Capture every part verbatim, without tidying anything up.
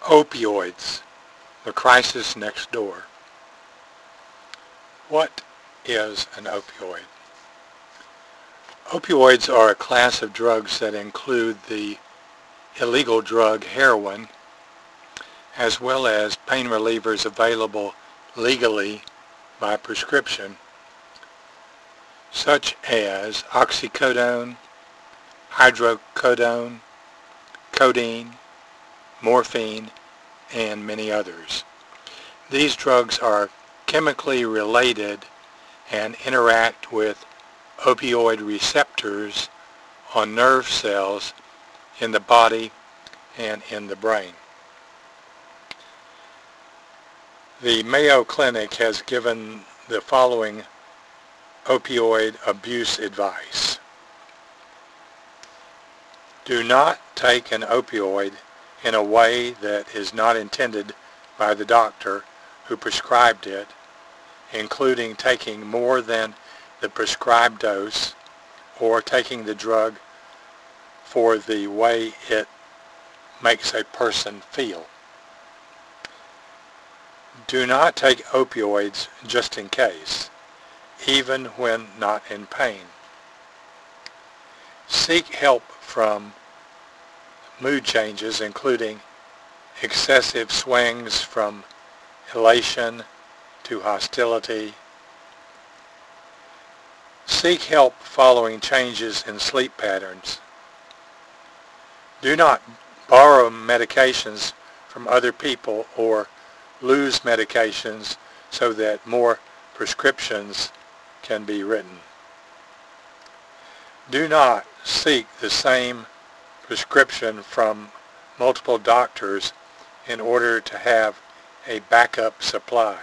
Opioids, the crisis next door. What is an opioid? Opioids are a class of drugs that include the illegal drug heroin, as well as pain relievers available legally by prescription, such as oxycodone, hydrocodone, codeine, morphine, and many others. These drugs are chemically related and interact with opioid receptors on nerve cells in the body and in the brain. The Mayo Clinic has given the following opioid abuse advice. Do not take an opioid in a way that is not intended by the doctor who prescribed it, including taking more than the prescribed dose or taking the drug for the way it makes a person feel. Do not take opioids just in case, even when not in pain. Seek help from mood changes, including excessive swings from elation to hostility. Seek help following changes in sleep patterns. Do not borrow medications from other people or lose medications so that more prescriptions can be written. Do not seek the same prescription from multiple doctors in order to have a backup supply.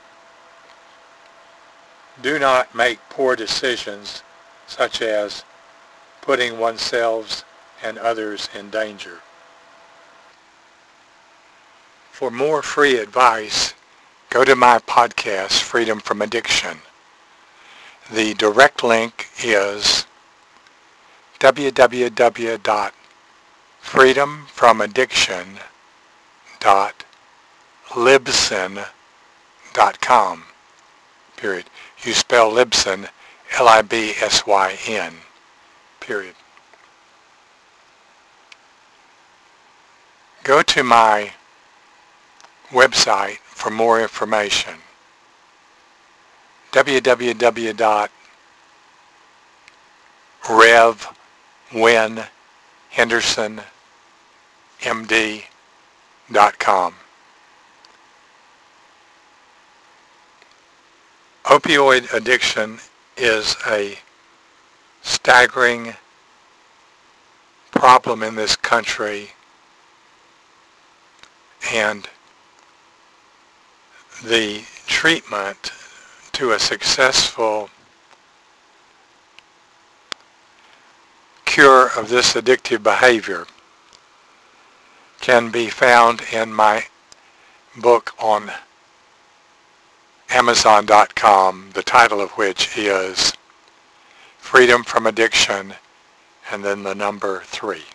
Do not make poor decisions such as putting oneself and others in danger. For more free advice, go to my podcast, Freedom from Addiction. The direct link is w w w dot freedom from addiction dot libsyn dot com. Period. You spell Libsyn, L I B S Y N. Period. Go to my website for more information. w w w dot rev win henderson m d dot com. Opioid addiction is a staggering problem in this country, and the treatment to a successful cure of this addictive behavior can be found in my book on amazon dot com, the title of which is Freedom from Addiction, and then the number three.